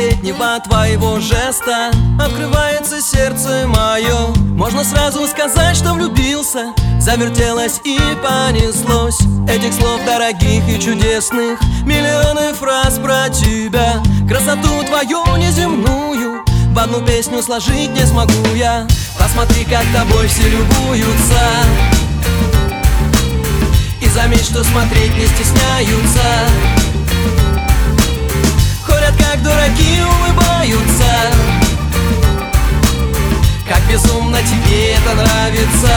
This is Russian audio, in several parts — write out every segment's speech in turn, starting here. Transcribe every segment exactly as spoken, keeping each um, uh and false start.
последнего твоего жеста открывается сердце мое. Можно сразу сказать, что влюбился. Завертелось и понеслось этих слов дорогих и чудесных, миллионы фраз про тебя. Красоту твою неземную в одну песню сложить не смогу я. Посмотри, как тобой все любуются, и заметь, что смотреть не стесняются. Ходят, как дураки, улыбаются. Как безумно тебе это нравится.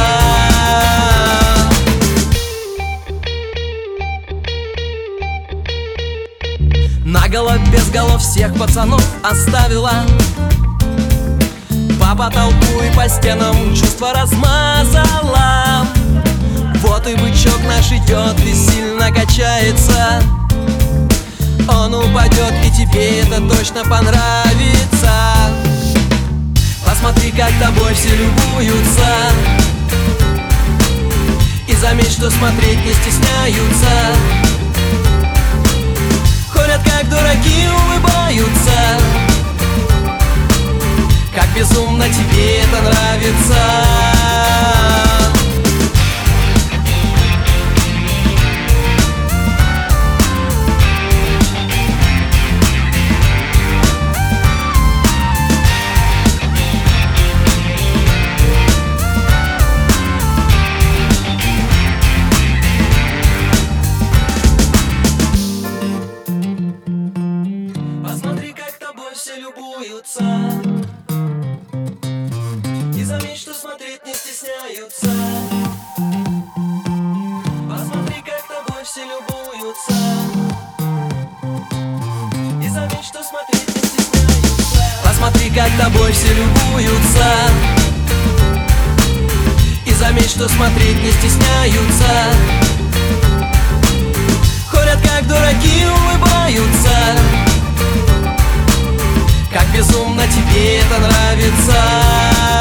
Наголо без голов всех пацанов оставила. По потолку и по стенам чувства размазала. Вот и бычок наш идет и сильно качается. Он упадет, и тебе это точно понравится. Посмотри, как тобой все любуются, и заметь, что смотреть не стесняются. Ходят, как дураки, улыбаются. Как безумно тебе это нравится. Посмотри, как тобой все любуются, и заметь, что смотреть не стесняются. Посмотри, как тобой все любуются, и заметь, что смотреть не стесняются. Посмотри, как тобой все любуются, и заметь, что смотреть не стесняются. Ходят, как дураки, улыбаются. Как безумно тебе это нравится.